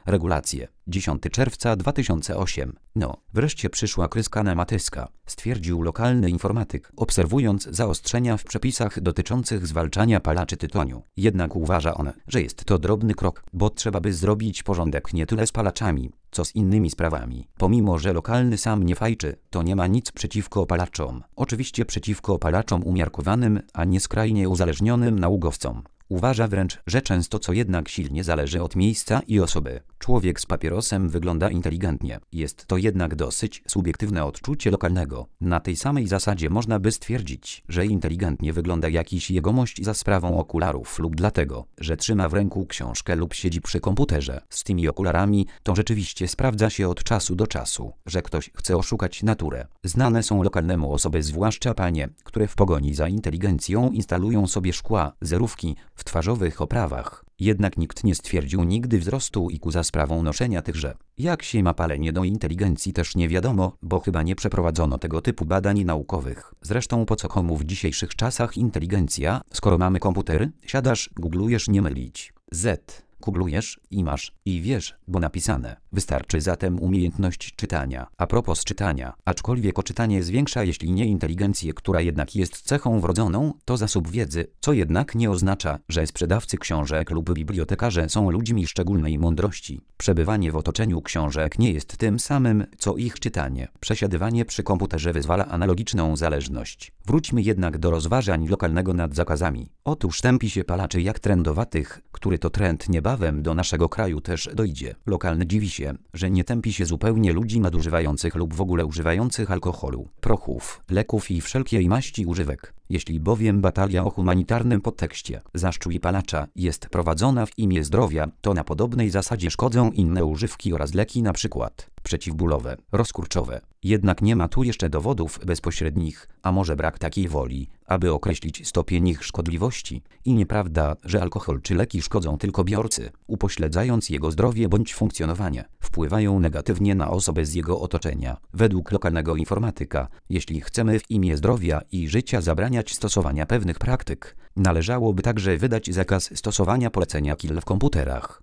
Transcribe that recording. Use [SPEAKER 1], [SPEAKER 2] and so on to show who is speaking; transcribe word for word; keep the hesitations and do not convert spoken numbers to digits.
[SPEAKER 1] Regulacje. dziesiątego czerwca dwa tysiące ósmego. No, wreszcie przyszła kryska na Matyska, stwierdził lokalny informatyk, obserwując zaostrzenia w przepisach dotyczących zwalczania palaczy tytoniu. Jednak uważa on, że jest to drobny krok, bo trzeba by zrobić porządek nie tyle z palaczami, co z innymi sprawami. Pomimo że lokalny sam nie fajczy, to nie ma nic przeciwko palaczom. Oczywiście przeciwko palaczom umiarkowanym, a nie skrajnie uzależnionym naukowcom. Uważa wręcz, że często co jednak silnie zależy od miejsca i osoby. Człowiek z papierosem wygląda inteligentnie. Jest to jednak dosyć subiektywne odczucie lokalnego. Na tej samej zasadzie można by stwierdzić, że inteligentnie wygląda jakiś jegomość za sprawą okularów lub dlatego, że trzyma w ręku książkę lub siedzi przy komputerze. Z tymi okularami to rzeczywiście sprawdza się od czasu do czasu, że ktoś chce oszukać naturę. Znane są lokalnemu osoby, zwłaszcza panie, które w pogoni za inteligencją instalują sobie szkła, zerówki w twarzowych oprawach. Jednak nikt nie stwierdził nigdy wzrostu I Q za sprawą noszenia tychże. Jak się ma palenie do inteligencji też nie wiadomo, bo chyba nie przeprowadzono tego typu badań naukowych. Zresztą po co komu w dzisiejszych czasach inteligencja, skoro mamy komputery? Siadasz, googlujesz, nie mylić. Z. Googlujesz i masz, i wiesz, bo napisane. Wystarczy zatem umiejętność czytania. A propos czytania, aczkolwiek oczytanie zwiększa jeśli nie inteligencję, która jednak jest cechą wrodzoną, to zasób wiedzy, co jednak nie oznacza, że sprzedawcy książek lub bibliotekarze są ludźmi szczególnej mądrości. Przebywanie w otoczeniu książek nie jest tym samym, co ich czytanie. Przesiadywanie przy komputerze wyzwala analogiczną zależność. Wróćmy jednak do rozważań lokalnego nad zakazami. Otóż tępi się palaczy jak trendowatych, który to trend niebawem do naszego kraju też dojdzie. Lokalny dziwi się, że nie tępi się zupełnie ludzi nadużywających lub w ogóle używających alkoholu, prochów, leków i wszelkiej maści używek. Jeśli bowiem batalia o humanitarnym podtekście zaszczuj palacza jest prowadzona w imię zdrowia, to na podobnej zasadzie szkodzą inne używki oraz leki, na przykład przeciwbólowe, rozkurczowe. Jednak nie ma tu jeszcze dowodów bezpośrednich, a może brak takiej woli, aby określić stopień ich szkodliwości. I nieprawda, że alkohol czy leki szkodzą tylko biorcy, upośledzając jego zdrowie bądź funkcjonowanie. Wpływają negatywnie na osobę z jego otoczenia. Według lokalnego informatyka, jeśli chcemy w imię zdrowia i życia zabraniać stosowania pewnych praktyk, należałoby także wydać zakaz stosowania polecenia kill w komputerach.